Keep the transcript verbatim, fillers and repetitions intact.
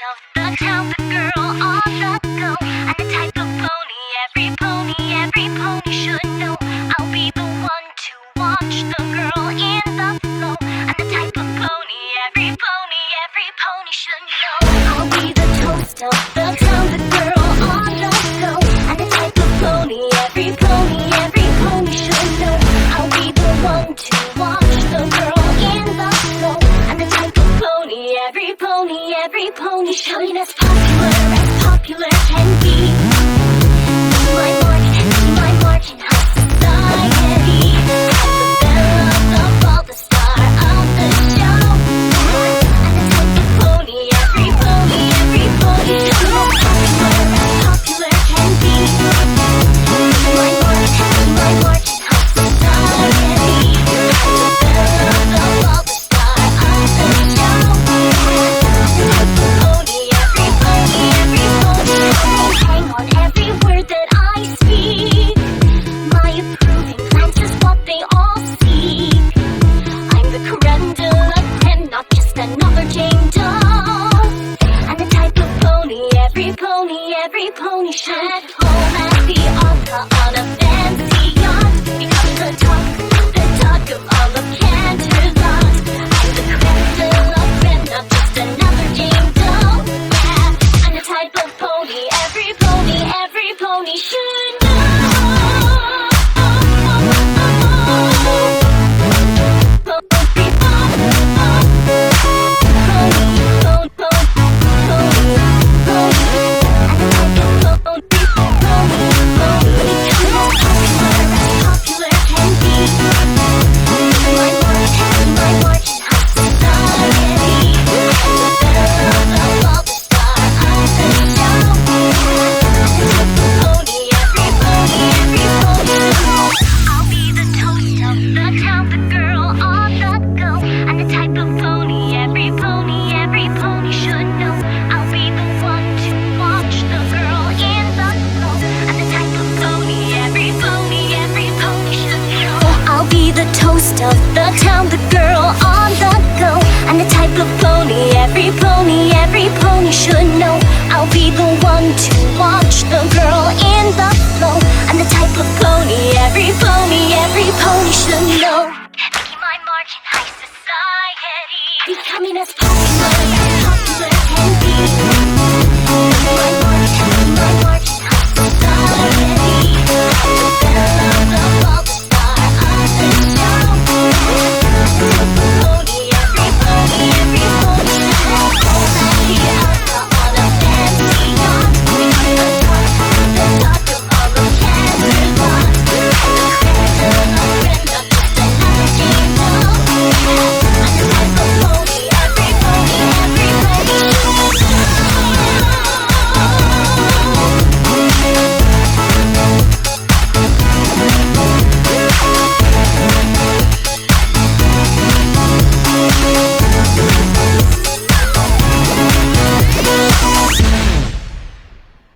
of the town, the girl on the go. I'm the type of pony every pony, every pony should know. I'll be the one to watch the girl in the flow. I'm the type of pony every pony, every pony should know. I'll be the toast of the town, the girl on the go. I'm the type of pony every pony, every pony should know. I'll be the one to watch the girl in the flow. I'm the type of pony every pony, every pony should know. As popular as popular can be. My mark, my mark in high society. I'm the belle of the ball, the star of the show. I'm the type of pony, every pony, every pony should know. As popular as popular can be. My mark, my mark in high society. I'm the belle of the ball, the star of the show. I'm the type of pony, every pony, every pony should hang on every word that I speak. My approving glance is what they all seek. I'm the creme de la creme, not just another Jane Doe. I'm the type of pony, every pony, every pony should. At home at the opera on a fancy yacht, become the talk, the talk of all of Canterlot. I'm the creme de la creme, not just another Jane Doe. Yeah, I'm the type of pony, every pony, every pony should know. Of the town, the girl on the go. I'm the type of pony, every pony, every pony should know. I'll be the one to watch the girl in the flow. I'm the type of pony, every pony, every pony should know. Making my mark in high society, becoming as popular